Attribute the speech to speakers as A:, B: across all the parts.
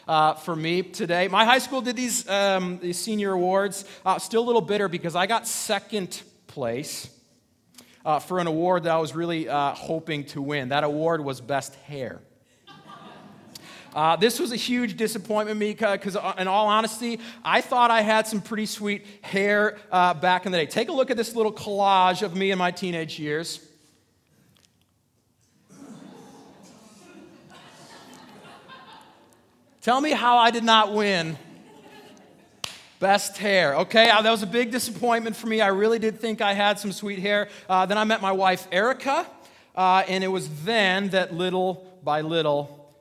A: For me today. My high school did these senior awards. Still a little bitter because I got second place for an award that I was really hoping to win. That award was Best Hair. This was a huge disappointment to me because, in all honesty, I thought I had some pretty sweet hair back in the day. Take a look at this little collage of me in my teenage years. Tell me how I did not win Best Hair. Okay, that was a big disappointment for me. I really did think I had some sweet hair. Then I met my wife, Erica, and it was then that little by little,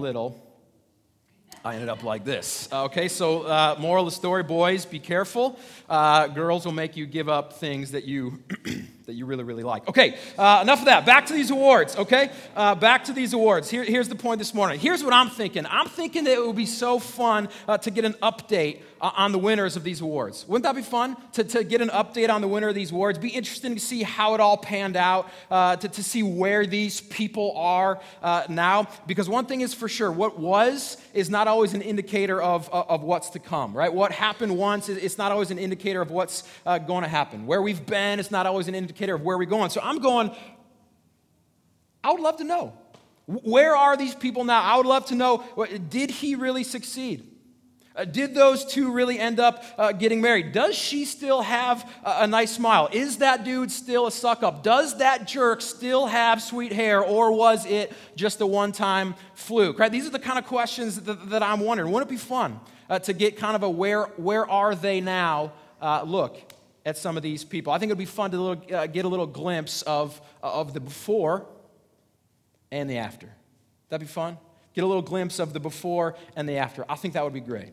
A: I ended up like this. Okay, so moral of the story, boys, be careful. Girls will make you give up things that you that you really, really like. Okay, enough of that. Back to these awards, okay? Back to these awards. Here's the point this morning. Here's what I'm thinking. I'm thinking that it would be so fun to get an update on the winners of these awards. Wouldn't that be fun? To get an update on the winner of these awards. Be interesting to see how it all panned out, to see where these people are now. Because one thing is for sure, what was is not always an indicator of what's to come, right? What happened once, it's not always an indicator of what's going to happen. Where we've been, it's not always an indicator of where we're going. So I'm going, I would love to know. Where are these people now? I would love to know, did he really succeed? Did those two really end up getting married? Does she still have a nice smile? Is that dude still a suck-up? Does that jerk still have sweet hair, or was it just a one-time fluke? Right? These are the kind of questions that I'm wondering. Wouldn't it be fun to get kind of a where are they now look at some of these people? I think it would be fun to get a little glimpse of the before and the after. That'd be fun. Get a little glimpse of the before and the after. I think that would be great.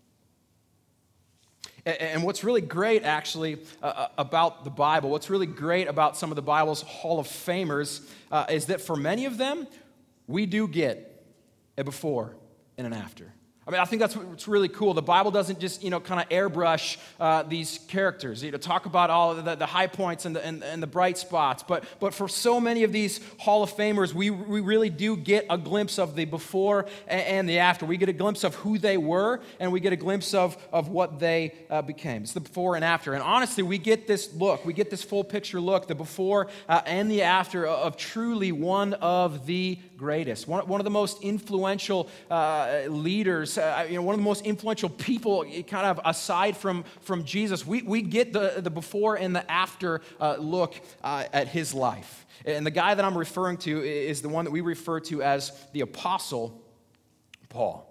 A: And what's really great, actually, about the Bible, what's really great about some of the Bible's Hall of Famers is that for many of them, we do get a before and an after. I mean, I think that's what's really cool. The Bible doesn't just, kind of airbrush these characters, talk about all of the high points and the bright spots. But for so many of these Hall of Famers, we really do get a glimpse of the before and the after. We get a glimpse of who they were, and we get a glimpse of what they became. It's the before and after. And honestly, we get this look, we get this full picture look, the before and the after of truly one of the greatest, one of the most influential leaders, one of the most influential people, kind of aside from Jesus. We get the before and the after look at his life. And the guy that I'm referring to is the one that we refer to as the Apostle Paul.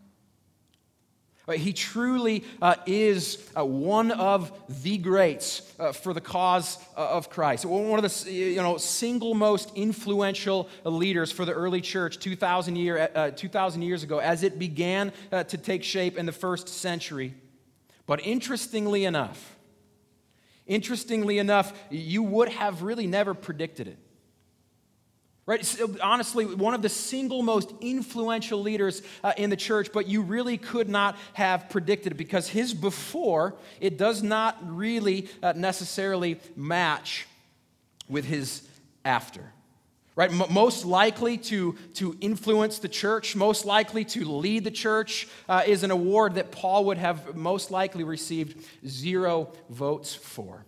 A: He truly is one of the greats for the cause of Christ. One of the single most influential leaders for the early church 2,000 years ago as it began to take shape in the first century. But interestingly enough, you would have really never predicted it. Right? So honestly, one of the single most influential leaders in the church, but you really could not have predicted it because his before, it does not really necessarily match with his after. Right? Most likely to influence the church, most likely to lead the church is an award that Paul would have most likely received 0 votes for.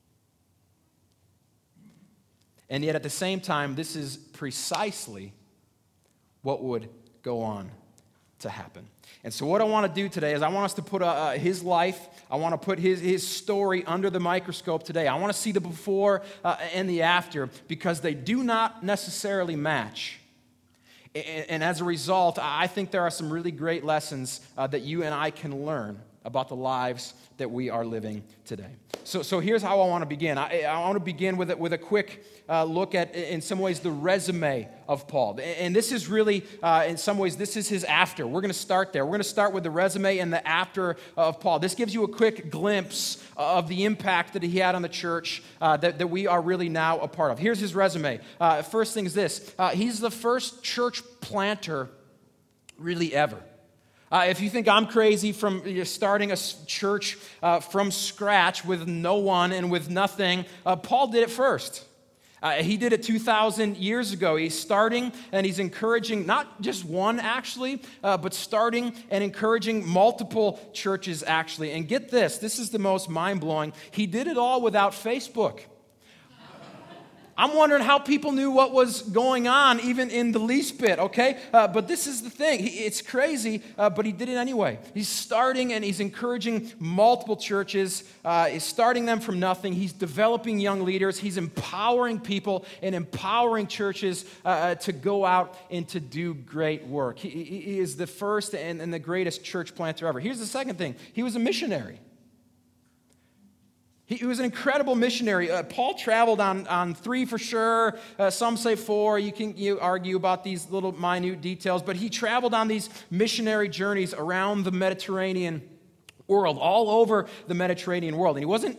A: And yet at the same time, this is precisely what would go on to happen. And so what I want to do today is I want us to put his life, I want to put his story under the microscope today. I want to see the before and the after because they do not necessarily match. And as a result, I think there are some really great lessons that you and I can learn about the lives that we are living today. So here's how I want to begin. I want to begin with a quick look at, in some ways, the resume of Paul. And this is really, in some ways, this is his after. We're going to start there. We're going to start with the resume and the after of Paul. This gives you a quick glimpse of the impact that he had on the church that we are really now a part of. Here's his resume. First thing is this. He's the first church planter really ever. If you think I'm crazy from starting a church from scratch with no one and with nothing, Paul did it first. He did it 2,000 years ago. He's starting and he's encouraging not just one, actually, but starting and encouraging multiple churches, actually. And get this, this is the most mind-blowing. He did it all without Facebook. I'm wondering how people knew what was going on, even in the least bit, okay? But this is the thing. It's crazy, but he did it anyway. He's starting and he's encouraging multiple churches. He's starting them from nothing. He's developing young leaders. He's empowering people and empowering churches to go out and to do great work. He is the first and the greatest church planter ever. Here's the second thing. He was a missionary. He was an incredible missionary. Paul traveled on 3 for sure. Some say 4. You argue about these little minute details. But he traveled on these missionary journeys around the Mediterranean world, all over the Mediterranean world. And he wasn't,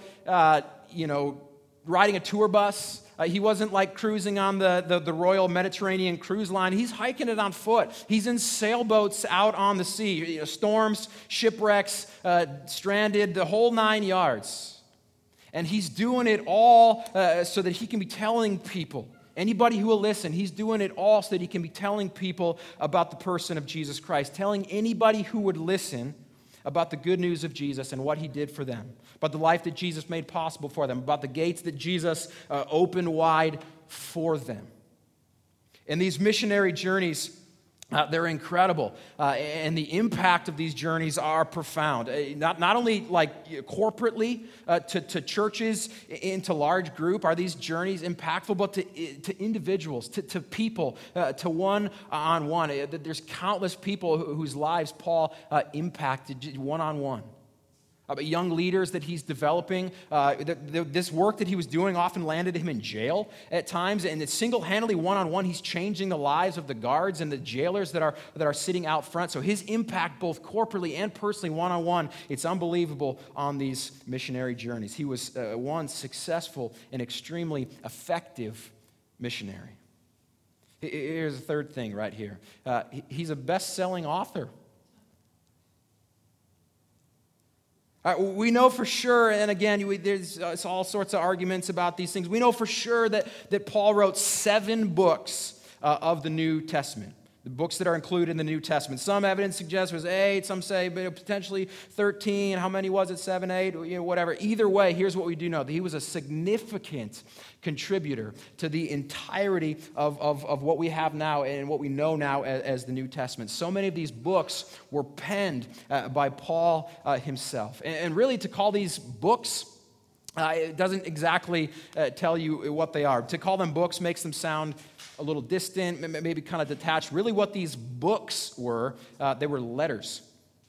A: riding a tour bus. He wasn't like cruising on the Royal Mediterranean Cruise Line. He's hiking it on foot. He's in sailboats out on the sea. Storms, shipwrecks, stranded, the whole 9 yards. And he's doing it all so that he can be telling people, anybody who will listen, he's doing it all so that he can be telling people about the person of Jesus Christ, telling anybody who would listen about the good news of Jesus and what he did for them, about the life that Jesus made possible for them, about the gates that Jesus opened wide for them. And these missionary journeys, they're incredible, and the impact of these journeys are profound. Not only like corporately to churches, into large group, are these journeys impactful, but to individuals, to people, to one-on-one. There's countless people whose lives Paul impacted one-on-one. Young leaders that he's developing. This work that he was doing often landed him in jail at times, and it's single-handedly, one-on-one, he's changing the lives of the guards and the jailers that are sitting out front. So his impact, both corporately and personally, one-on-one, it's unbelievable on these missionary journeys. He was one successful and extremely effective missionary. Here's the third thing right here. He's a best-selling author. We know for sure, and again, there's all sorts of arguments about these things. We know for sure that Paul wrote 7 books of the New Testament, the books that are included in the New Testament. Some evidence suggests it was 8, some say potentially 13. How many was it? 7, 8, whatever. Either way, here's what we do know. That he was a significant contributor to the entirety of what we have now and what we know now as the New Testament. So many of these books were penned by Paul himself. And really, to call these books, it doesn't exactly tell you what they are. To call them books makes them sound a little distant, maybe kind of detached. Really what these books were, they were letters.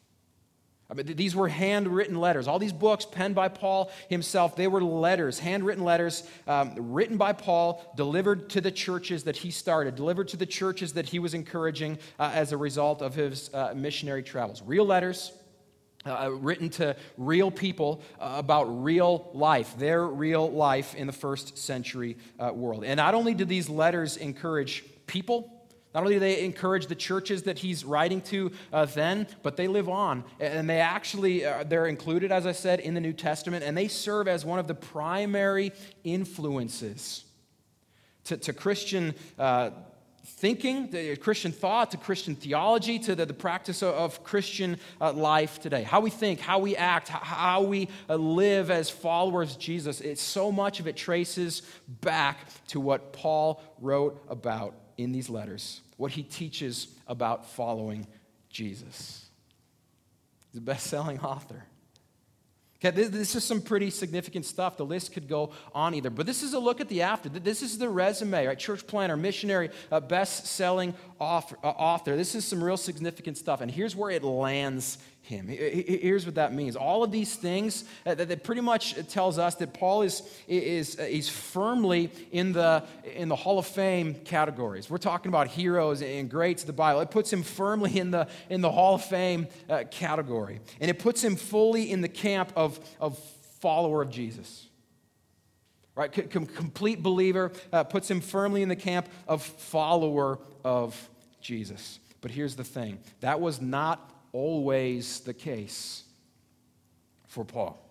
A: These were handwritten letters. All these books penned by Paul himself, they were letters, handwritten letters, written by Paul, delivered to the churches that he started, delivered to the churches that he was encouraging as a result of his missionary travels. Real letters, written to real people about real life, their real life in the first century world. And not only did these letters encourage people, not only do they encourage the churches that he's writing to then, but they live on. And they actually, they're included, as I said, in the New Testament, and they serve as one of the primary influences to Christian thinking, to Christian thought, to Christian theology, to the practice of Christian life today. How we think, how we act, how we live as followers of Jesus. So much of it traces back to what Paul wrote about in these letters, what he teaches about following Jesus. He's a best-selling author. Okay, this is some pretty significant stuff. The list could go on either. But this is a look at the after. This is the resume, right? Church planter, missionary, best-selling author. This is some real significant stuff. And here's where it lands him. Here's what that means. All of these things that pretty much tells us that Paul is firmly in the Hall of Fame categories. We're talking about heroes and greats of the Bible. It puts him firmly in the Hall of Fame category, and it puts him fully in the camp of follower of Jesus. Right, complete believer, puts him firmly in the camp of follower of Jesus. But here's the thing: that was not always the case for Paul.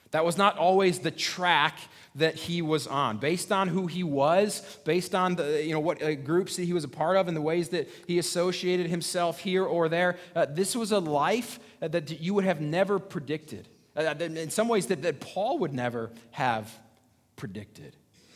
A: That was not always the track that he was on. Based on who he was, based on what groups that he was a part of and the ways that he associated himself here or there, this was a life that you would have never predicted. In some ways that Paul would never have predicted.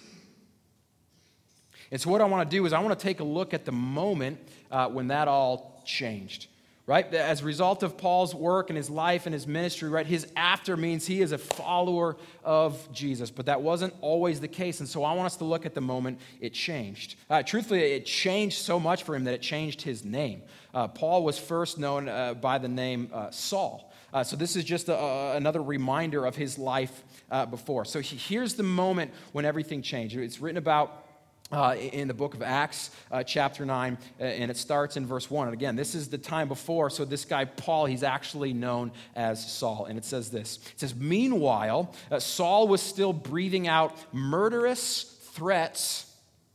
A: And so what I want to do is I want to take a look at the moment when that all changed. Right? As a result of Paul's work and his life and his ministry, right, his after means he is a follower of Jesus. But that wasn't always the case. And so I want us to look at the moment it changed. Truthfully, it changed so much for him that it changed his name. Paul was first known by the name Saul. So this is just another reminder of his life before. So here's the moment when everything changed. It's written about in the book of Acts, chapter 9, and it starts in verse 1. And again, this is the time before, so this guy, Paul, he's actually known as Saul. And it says this. It says, "Meanwhile, Saul was still breathing out murderous threats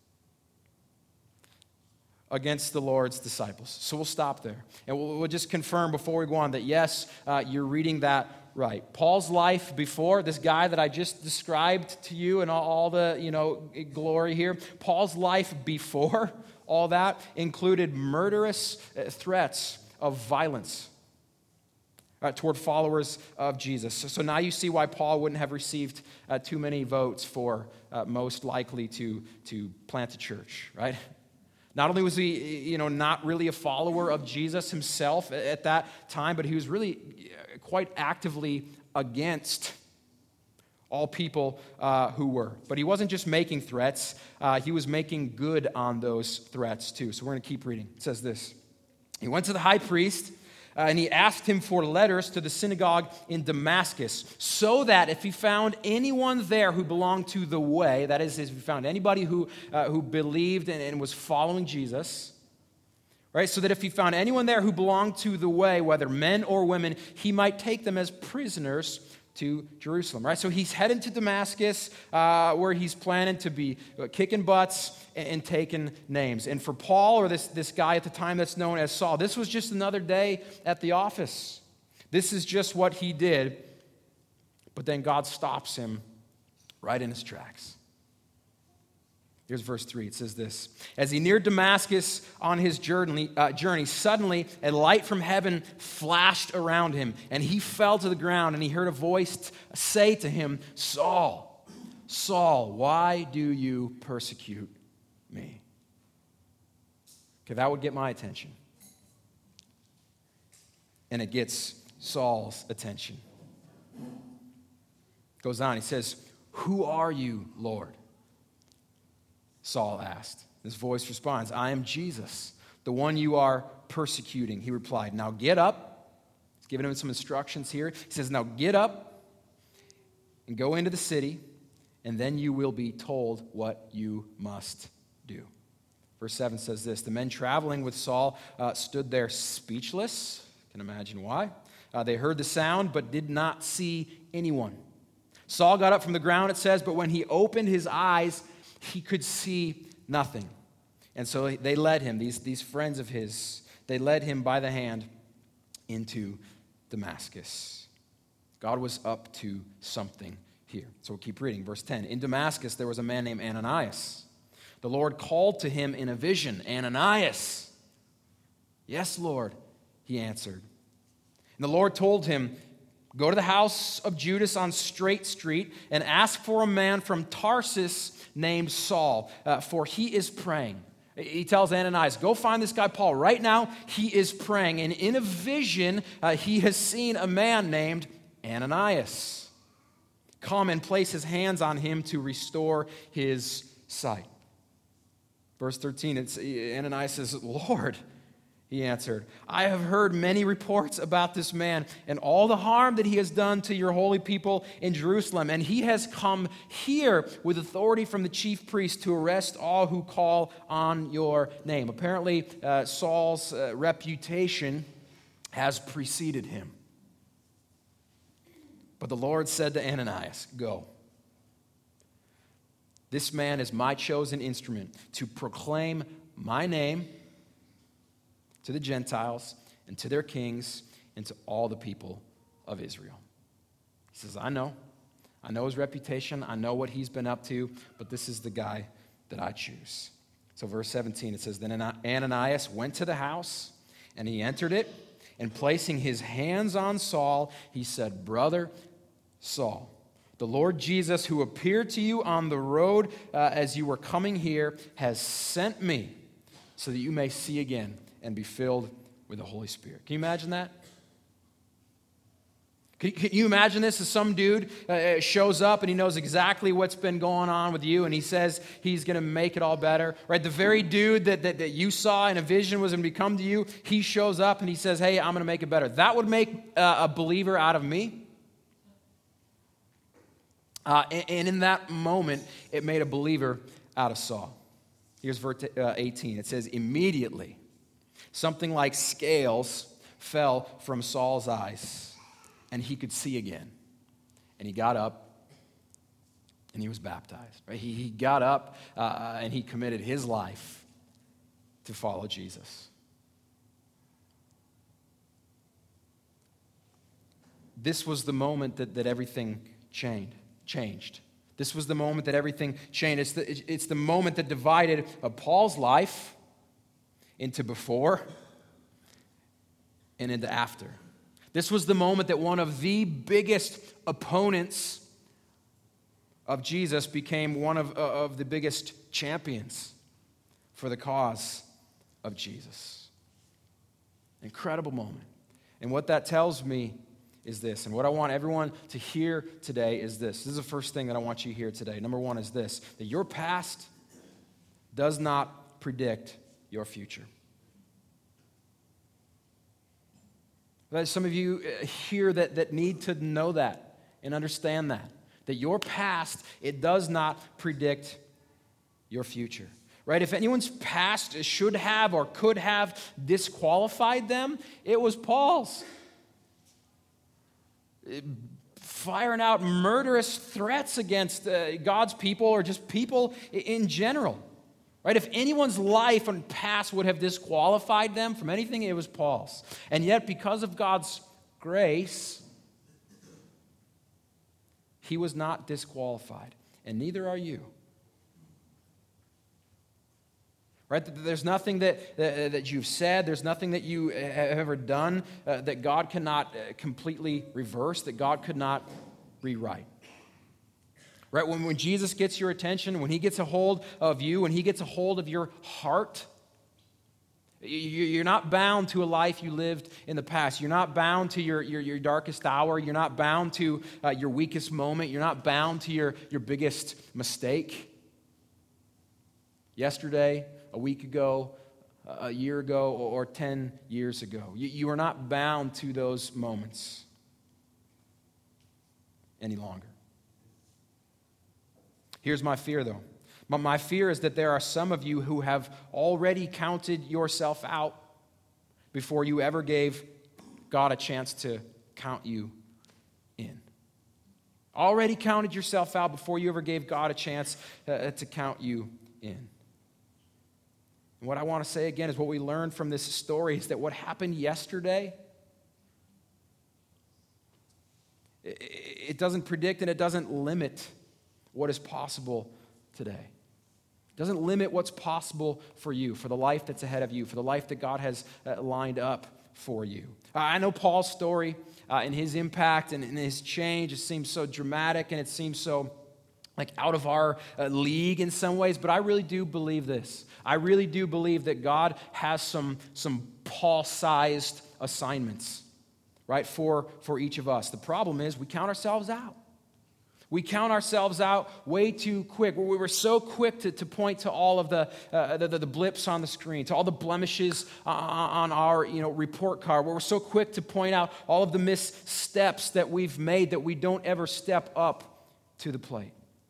A: against the Lord's disciples." So we'll stop there. And we'll just confirm before we go on that, yes, you're reading that right. Paul's life before, this guy that I just described to you and all the, glory here, Paul's life before all that included murderous threats of violence toward followers of Jesus. So now you see why Paul wouldn't have received too many votes for most likely to plant a church, right? Not only was he, not really a follower of Jesus himself at that time, but he was really quite actively against all people who were. But he wasn't just making threats, he was making good on those threats too. So we're going to keep reading. It says this. He went to the high priest, and he asked him for letters to the synagogue in Damascus, so that if he found anyone there who belonged to the way, that is, if he found anybody who believed and was following Jesus, right, so that if he found anyone there who belonged to the way, whether men or women, he might take them as prisoners to Jerusalem, right? So he's headed to Damascus, where he's planning to be kicking butts and taking names. And for Paul, or this guy at the time that's known as Saul, this was just another day at the office. This is just what he did. But then God stops him right in his tracks. Here's verse 3. It says this. As he neared Damascus on his journey, suddenly a light from heaven flashed around him, and he fell to the ground, and he heard a voice say to him, "Saul, Saul, why do you persecute me?" Okay, that would get my attention. And it gets Saul's attention. Goes on, he says, "Who are you, Lord?" Saul asked. His voice responds, "I am Jesus, the one you are persecuting." He replied, "Now get up." He's giving him some instructions here. He says, "Now get up and go into the city, and then you will be told what you must do." Verse 7 says this. The men traveling with Saul stood there speechless. You can imagine why. They heard the sound, but did not see anyone. Saul got up from the ground, it says, but when he opened his eyes, he could see nothing. And so they led him, these friends of his, they led him by the hand into Damascus. God was up to something here. So we'll keep reading. Verse 10. In Damascus, there was a man named Ananias. The Lord called to him in a vision, "Ananias." "Yes, Lord," he answered. And the Lord told him, "Go to the house of Judas on Straight Street and ask for a man from Tarsus named Saul, for he is praying." He tells Ananias, "Go find this guy Paul. Right now, he is praying. And in a vision, he has seen a man named Ananias come and place his hands on him to restore his sight." Verse 13, Ananias says, "Lord," he answered, "I have heard many reports about this man and all the harm that he has done to your holy people in Jerusalem. And he has come here with authority from the chief priest to arrest all who call on your name." Apparently, Saul's reputation has preceded him. But the Lord said to Ananias, "Go. This man is my chosen instrument to proclaim my name to the Gentiles and to their kings and to all the people of Israel." He says, "I know. I know his reputation. I know what he's been up to, but this is the guy that I choose. So verse 17, it says, Then Ananias went to the house, and he entered it, and placing his hands on Saul, he said, Brother Saul, the Lord Jesus, who appeared to you on the road as you were coming here, has sent me so that you may see again and be filled with the Holy Spirit. Can you imagine that? Can you imagine this as some dude shows up and he knows exactly what's been going on with you and he says he's going to make it all better, right? The very dude that you saw in a vision was going to become to you, he shows up and he says, hey, I'm going to make it better. That would make a believer out of me. And in that moment, it made a believer out of Saul. Here's verse 18. It says, immediately, something like scales fell from Saul's eyes, and he could see again. And he got up, and he was baptized. Right? He got up, and he committed his life to follow Jesus. This was the moment that everything changed. This was the moment that everything changed. It's the moment that divided Paul's life into before and into after. This was the moment that one of the biggest opponents of Jesus became one of the biggest champions for the cause of Jesus. Incredible moment. And what that tells me is this, and what I want everyone to hear today is this. This is the first thing that I want you to hear today. Number one is this, that your past does not predict your future. There's some of you here that need to know that and understand that your past, it does not predict your future. Right? If anyone's past should have or could have disqualified them, it was Paul's. Firing out murderous threats against God's people or just people in general. Right? If anyone's life and past would have disqualified them from anything, it was Paul's. And yet, because of God's grace, he was not disqualified. And neither are you. Right? There's nothing that you've said, there's nothing that you have ever done that God cannot completely reverse, that God could not rewrite. Right? When Jesus gets your attention, when he gets a hold of you, when he gets a hold of your heart, you're not bound to a life you lived in the past. You're not bound to your darkest hour. You're not bound to your weakest moment. You're not bound to your biggest mistake. Yesterday, a week ago, a year ago, or 10 years ago. You are not bound to those moments any longer. Here's my fear, though. My fear is that there are some of you who have already counted yourself out before you ever gave God a chance to count you in. Already counted yourself out before you ever gave God a chance to count you in. And what I want to say again is what we learned from this story is that what happened yesterday, it doesn't predict and it doesn't limit what is possible today. It doesn't limit what's possible for you, for the life that's ahead of you, for the life that God has lined up for you. I know Paul's story and his impact and his change, it seems so dramatic and it seems so like out of our league in some ways, but I really do believe this. I really do believe that God has some Paul-sized assignments, right, for each of us. The problem is we count ourselves out. We count ourselves out way too quick. We were so quick to point to all of the blips on the screen, to all the blemishes on our report card. We're so quick to point out all of the missteps that we've made that we don't ever step up to the plate.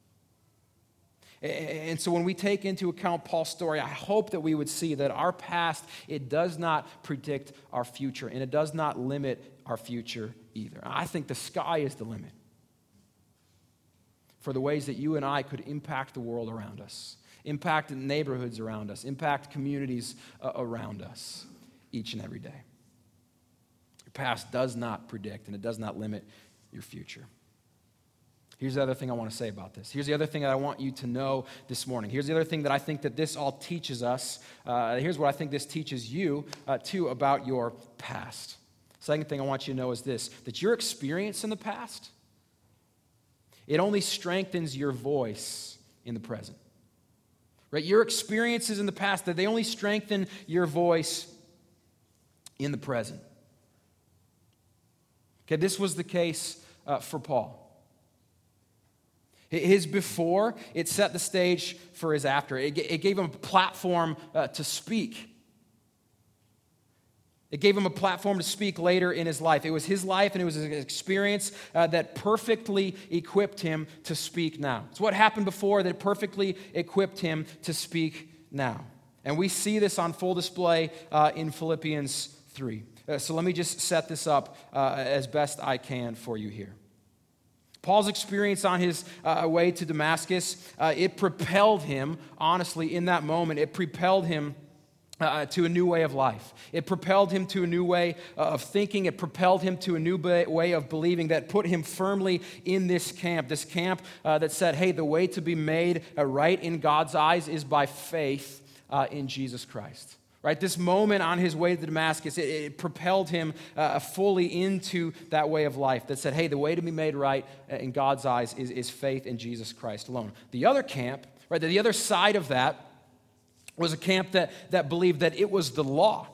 A: And so when we take into account Paul's story, I hope that we would see that our past, it does not predict our future, and it does not limit our future either. I think the sky is the limit for the ways that you and I could impact the world around us, impact the neighborhoods around us, impact communities around us each and every day. Your past does not predict and it does not limit your future. Here's the other thing I want to say about this. Here's the other thing that I want you to know this morning. Here's the other thing that I think that this all teaches us. Here's what I think this teaches you, too, about your past. Second thing I want you to know is this, that your experience in the past, it only strengthens your voice in the present. Right? Your experiences in the past, that they only strengthen your voice in the present. Okay, this was the case for Paul. His before, it set the stage for his after. It gave him a platform to speak. It gave him a platform to speak later in his life. It was his life and it was his experience that perfectly equipped him to speak now. It's what happened before that perfectly equipped him to speak now. And we see this on full display in Philippians 3. So let me just set this up as best I can for you here. Paul's experience on his way to Damascus, it propelled him, honestly, in that moment, it propelled him to a new way of life. It propelled him to a new way of thinking. It propelled him to a new way of believing that put him firmly in this camp that said, hey, the way to be made right in God's eyes is by faith in Jesus Christ. Right, this moment on his way to Damascus, it propelled him fully into that way of life that said, hey, the way to be made right in God's eyes is faith in Jesus Christ alone. The other camp, right, the other side of that was a camp that believed that it was the law,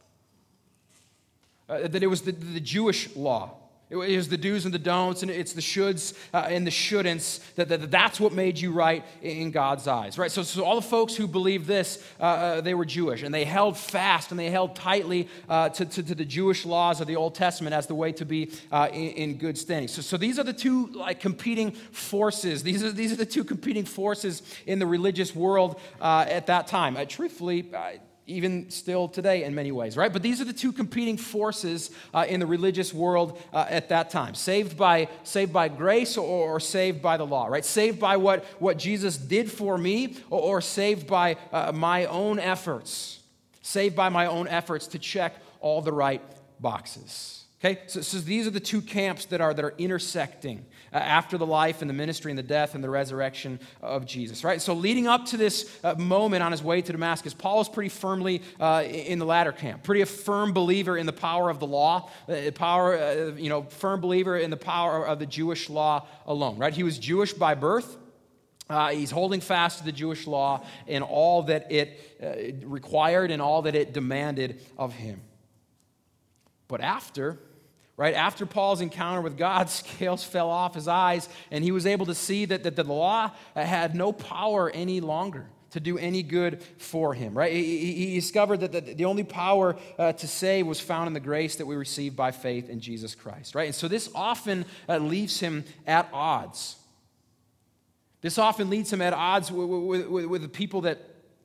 A: that it was the Jewish law. It was the do's and the don'ts, and it's the shoulds and the shouldn'ts, that's what made you right in God's eyes, right? So all the folks who believed this, they were Jewish, and they held fast and they held tightly to the Jewish laws of the Old Testament as the way to be in good standing. So these are the two competing forces. These are the two competing forces in the religious world at that time. Truthfully, even still today in many ways, right? But these are the two competing forces in the religious world at that time. Saved by grace or saved by the law, right? Saved by what Jesus did for me or saved by my own efforts. Saved by my own efforts to check all the right boxes. Okay, so these are the two camps that are intersecting after the life and the ministry and the death and the resurrection of Jesus, right? So leading up to this moment on his way to Damascus, Paul is pretty firmly in the latter camp, pretty a firm believer in the power of the law, firm believer in the power of the Jewish law alone, right? He was Jewish by birth. He's holding fast to the Jewish law and all that it required and all that it demanded of him. But after Paul's encounter with God, scales fell off his eyes, and he was able to see that the law had no power any longer to do any good for him, right? He discovered that the only power to save was found in the grace that we receive by faith in Jesus Christ, right? And so this often leaves him at odds. This often leads him at odds with the people that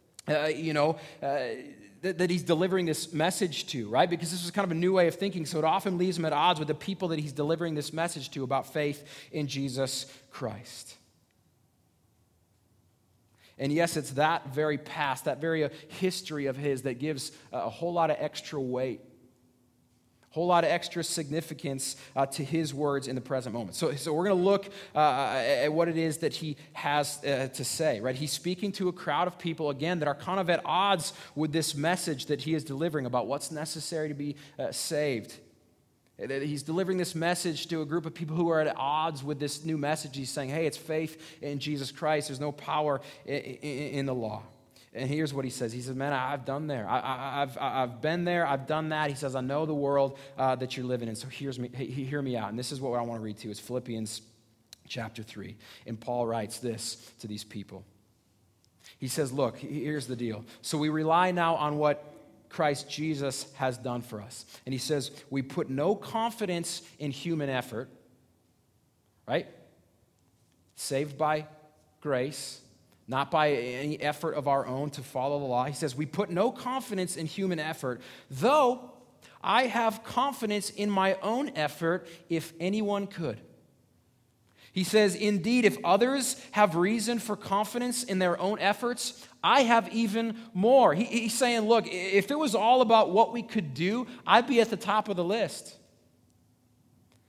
A: he's delivering this message to, right? Because this is kind of a new way of thinking, so it often leaves him at odds with the people that he's delivering this message to about faith in Jesus Christ. And yes, it's that very past, that very history of his that gives a whole lot of extra weight, a whole lot of extra significance to his words in the present moment. So we're going to look at what it is that he has to say, right? He's speaking to a crowd of people, again, that are kind of at odds with this message that he is delivering about what's necessary to be saved. He's delivering this message to a group of people who are at odds with this new message. He's saying, hey, it's faith in Jesus Christ. There's no power in the law. And here's what he says. He says, man, I've done there. I've been there. I've done that. He says, I know the world that you're living in. So hear me out. And this is what I want to read to you. It's Philippians chapter 3. And Paul writes this to these people. He says, look, here's the deal. So we rely now on what Christ Jesus has done for us. And he says, we put no confidence in human effort, right? Saved by grace, not by any effort of our own to follow the law. He says, we put no confidence in human effort, though I have confidence in my own effort if anyone could. He says, indeed, if others have reason for confidence in their own efforts, I have even more. He's saying, look, if it was all about what we could do, I'd be at the top of the list.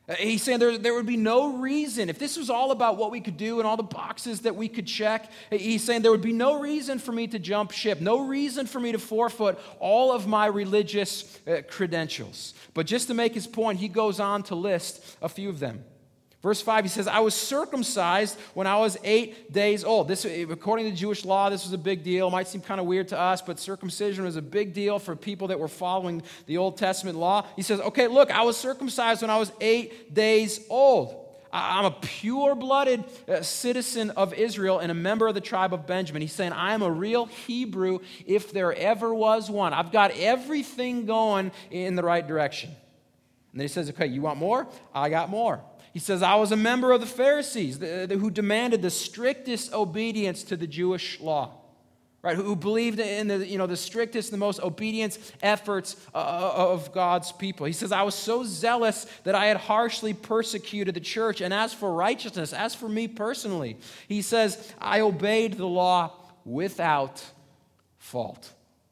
A: He's saying there would be no reason, if this was all about what we could do and all the boxes that we could check, he's saying there would be no reason for me to jump ship, no reason for me to forfeit all of my religious credentials. But just to make his point, he goes on to list a few of them. Verse 5, he says, I was circumcised when I was 8 days old. This, according to Jewish law, this was a big deal. It might seem kind of weird to us, but circumcision was a big deal for people that were following the Old Testament law. He says, okay, look, I was circumcised when I was 8 days old. I'm a pure-blooded citizen of Israel and a member of the tribe of Benjamin. He's saying, I am a real Hebrew if there ever was one. I've got everything going in the right direction. And then he says, okay, you want more? I got more. He says, I was a member of the Pharisees who demanded the strictest obedience to the Jewish law, right? Who believed in the strictest, the most obedient efforts of God's people. He says, I was so zealous that I had harshly persecuted the church. And as for righteousness, as for me personally, he says, I obeyed the law without fault.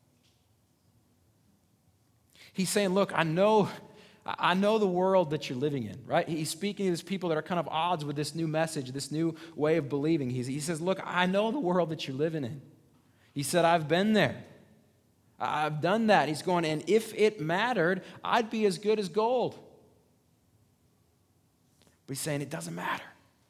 A: He's saying, look, I know the world that you're living in, right? He's speaking to these people that are kind of odds with this new message, this new way of believing. He says, look, I know the world that you're living in. He said, I've been there. I've done that. He's going, and if it mattered, I'd be as good as gold. But he's saying it doesn't matter.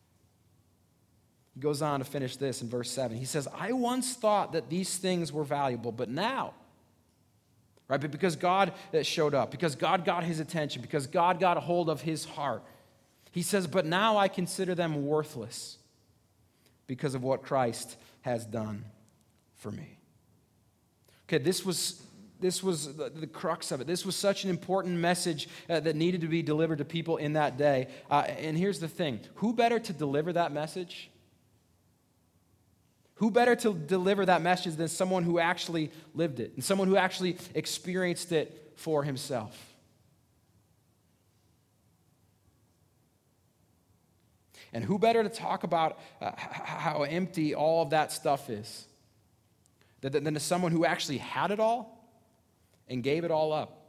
A: He goes on to finish this in verse 7. He says, I once thought that these things were valuable, but now, right? But because God showed up, because God got his attention, because God got a hold of his heart, he says, but now I consider them worthless because of what Christ has done for me. Okay, this was the crux of it. This was such an important message that needed to be delivered to people in that day. And here's the thing. Who better to deliver that message? Who better to deliver that message than someone who actually lived it and someone who actually experienced it for himself? And who better to talk about how empty all of that stuff is than to someone who actually had it all and gave it all up?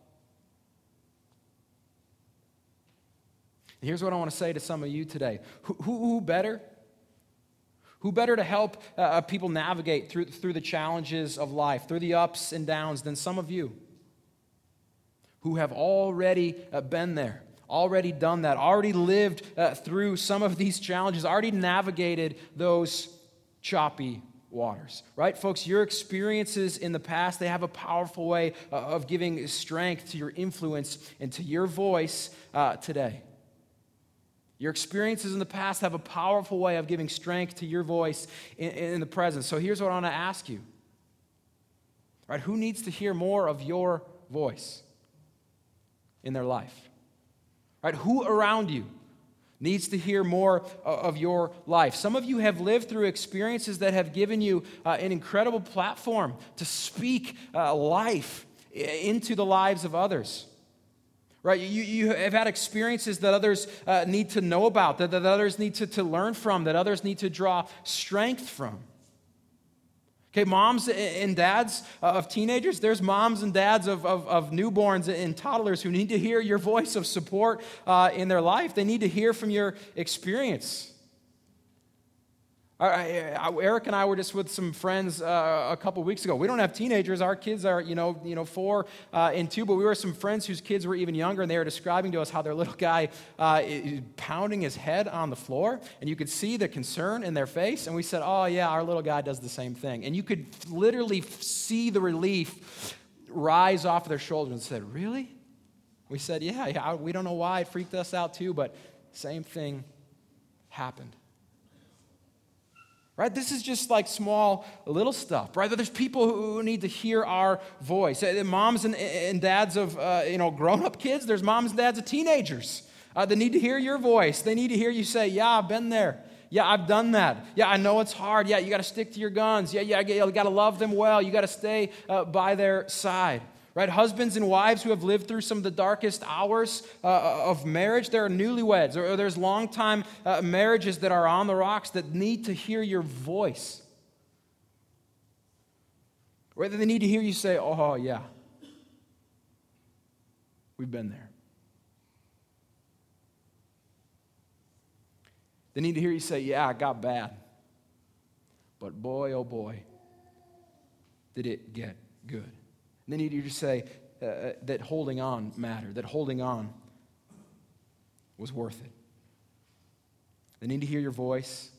A: And here's what I want to say to some of you today. Who better? Who better to help people navigate through the challenges of life, through the ups and downs than some of you who have already been there, already done that, already lived through some of these challenges, already navigated those choppy waters, right? Folks, your experiences in the past, they have a powerful way of giving strength to your influence and to your voice today. Your experiences in the past have a powerful way of giving strength to your voice in the present. So here's what I want to ask you. Right? Who needs to hear more of your voice in their life? Right? Who around you needs to hear more of your life? Some of you have lived through experiences that have given you an incredible platform to speak life into the lives of others. Right? You have had experiences that others need to know about, that others need to learn from, that others need to draw strength from. Okay, moms and dads of teenagers, there's moms and dads of newborns and toddlers who need to hear your voice of support in their life. They need to hear from your experience. Eric and I were just with some friends a couple weeks ago. We don't have teenagers. Our kids are, 4 and 2, but we were some friends whose kids were even younger, and they were describing to us how their little guy is pounding his head on the floor, and you could see the concern in their face. And we said, oh, yeah, our little guy does the same thing. And you could literally see the relief rise off of their shoulders and said, really? We said, yeah, we don't know why. It freaked us out too, but same thing happened. Right? This is just like small, little stuff, right? There's people who need to hear our voice. Moms and dads of, grown-up kids. There's moms and dads of teenagers that need to hear your voice. They need to hear you say, yeah, I've been there. Yeah, I've done that. Yeah, I know it's hard. Yeah, you got to stick to your guns. Yeah, you got to love them well. You got to stay by their side. Right? Husbands and wives who have lived through some of the darkest hours of marriage. There are newlyweds or there's long-time marriages that are on the rocks that need to hear your voice. Or they need to hear you say, oh, yeah, we've been there. They need to hear you say, yeah, it got bad. But boy, oh boy, did it get good. And they need you to say that holding on mattered, that holding on was worth it. They need to hear your voice.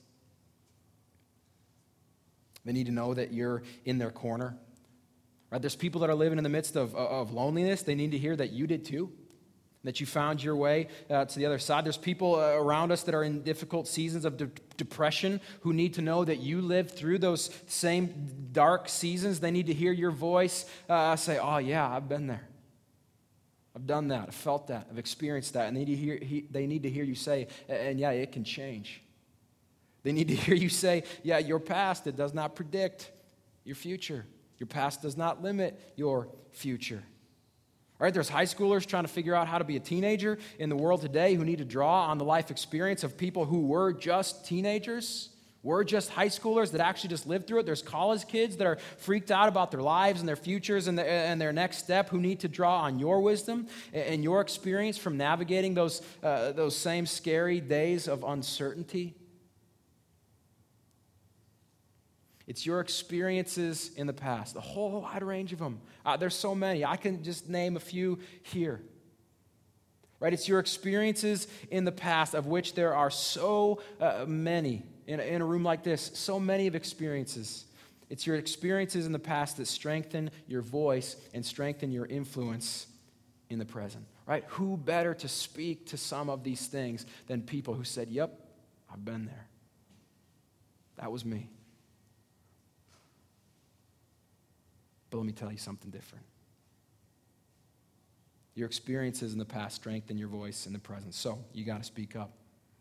A: They need to know that you're in their corner. Right? There's people that are living in the midst of loneliness. They need to hear that you did too, that you found your way to the other side. There's people around us that are in difficult seasons of depression who need to know that you lived through those same dark seasons. They need to hear your voice say, oh yeah, I've been there. I've done that. I've felt that. I've experienced that. And they need to hear you say, and yeah, it can change. They need to hear you say, yeah, your past, it does not predict your future. Your past does not limit your future. All right, there's high schoolers trying to figure out how to be a teenager in the world today who need to draw on the life experience of people who were just teenagers, were just high schoolers that actually just lived through it. There's college kids that are freaked out about their lives and their futures and their next step who need to draw on your wisdom and your experience from navigating those same scary days of uncertainty. It's your experiences in the past, a whole wide range of them. There's so many. I can just name a few here. Right? It's your experiences in the past, of which there are so many in a room like this, so many of experiences. It's your experiences in the past that strengthen your voice and strengthen your influence in the present. Right? Who better to speak to some of these things than people who said, yep, I've been there. That was me. But let me tell you something different. Your experiences in the past strengthen your voice in the present. So you got to speak up.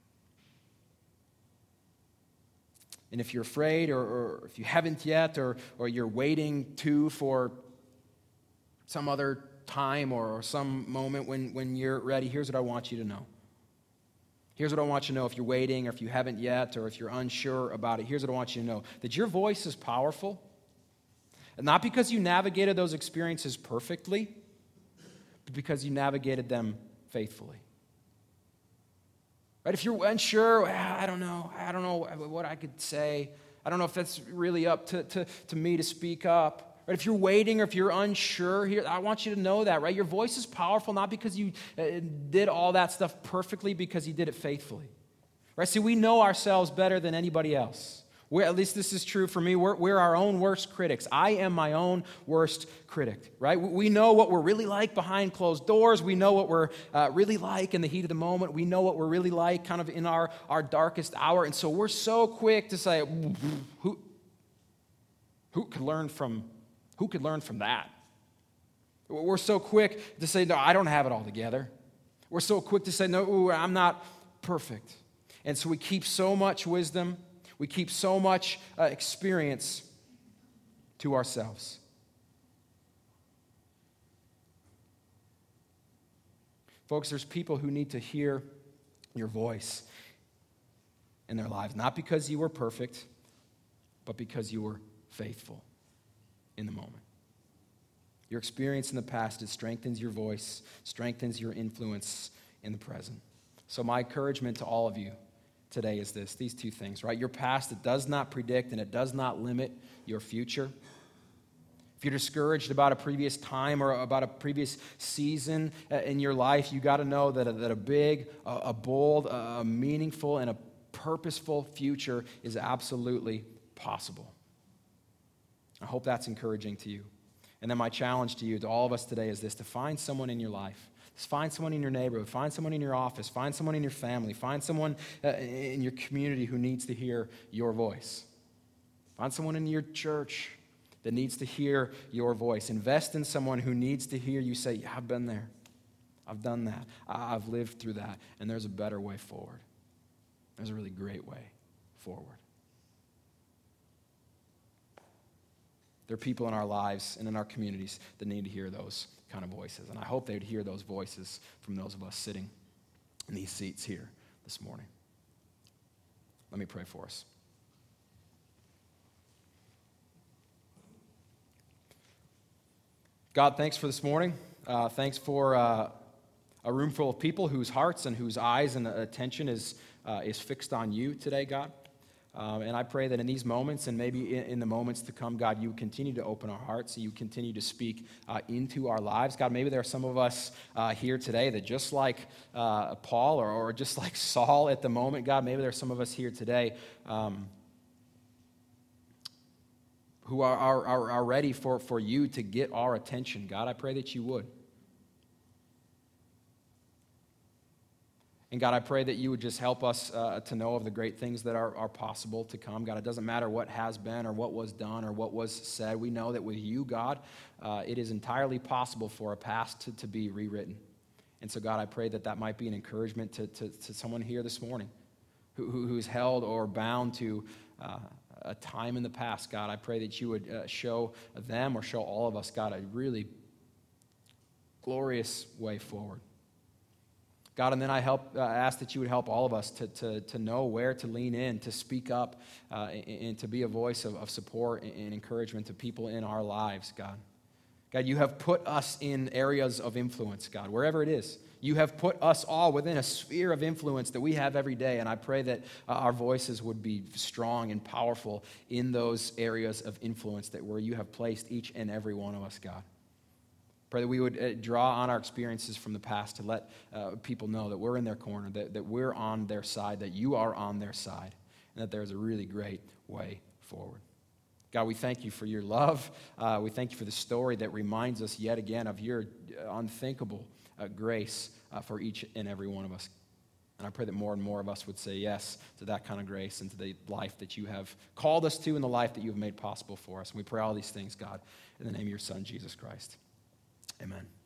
A: And if you're afraid or if you haven't yet or you're waiting for some other time or some moment when you're ready, here's what I want you to know. Here's what I want you to know if you're waiting or if you haven't yet or if you're unsure about it. Here's what I want you to know. That your voice is powerful. Not because you navigated those experiences perfectly, but because you navigated them faithfully. Right? If you're unsure, I don't know what I could say. I don't know if that's really up to me to speak up. Right? If you're waiting or if you're unsure here, I want you to know that, right? Your voice is powerful not because you did all that stuff perfectly, because you did it faithfully. Right? See, we know ourselves better than anybody else. At least this is true for me. We're our own worst critics. I am my own worst critic, right? We know what we're really like behind closed doors. We know what we're really like in the heat of the moment. We know what we're really like kind of in our darkest hour. And so we're so quick to say, who could learn from that? We're so quick to say, no, I don't have it all together. We're so quick to say, no, I'm not perfect. And so we keep so much wisdom. We keep so much experience to ourselves. Folks, there's people who need to hear your voice in their lives, not because you were perfect, but because you were faithful in the moment. Your experience in the past, it strengthens your voice, strengthens your influence in the present. So my encouragement to all of you today is these two things, right? Your past, it does not predict and it does not limit your future. If you're discouraged about a previous time or about a previous season in your life, you got to know that a big, a bold, a meaningful, and a purposeful future is absolutely possible. I hope that's encouraging to you. And then my challenge to you, to all of us today, is this: to find someone in your life. Just find someone in your neighborhood, find someone in your office, find someone in your family, find someone in your community who needs to hear your voice. Find someone in your church that needs to hear your voice. Invest in someone who needs to hear you say, yeah, I've been there. I've done that. I've lived through that. And there's a better way forward. There's a really great way forward. There are people in our lives and in our communities that need to hear those kind of voices. And I hope they'd hear those voices from those of us sitting in these seats here this morning. Let me pray for us. God, thanks for this morning. Thanks for A room full of people whose hearts and whose eyes and attention is fixed on you today, God. And I pray that in these moments and maybe in the moments to come, God, you continue to open our hearts, you continue to speak into our lives. God, maybe there are some of us here today that just like Paul or just like Saul at the moment, God, maybe there are some of us here today who are ready for you to get our attention. God, I pray that you would. And God, I pray that you would just help us to know of the great things that are possible to come. God, it doesn't matter what has been or what was done or what was said. We know that with you, God, it is entirely possible for a past to be rewritten. And so, God, I pray that that might be an encouragement to someone here this morning who's held or bound to a time in the past. God, I pray that you would show them or show all of us, God, a really glorious way forward. God, and then I ask that you would help all of us to know where to lean in, to speak up, and to be a voice of support and encouragement to people in our lives, God. God, you have put us in areas of influence, God, wherever it is. You have put us all within a sphere of influence that we have every day, and I pray that our voices would be strong and powerful in those areas of influence that where you have placed each and every one of us, God. Pray that we would draw on our experiences from the past to let people know that we're in their corner, that we're on their side, that you are on their side, and that there's a really great way forward. God, we thank you for your love. We thank you for the story that reminds us yet again of your unthinkable grace for each and every one of us. And I pray that more and more of us would say yes to that kind of grace and to the life that you have called us to and the life that you have made possible for us. And we pray all these things, God, in the name of your Son, Jesus Christ. Amen.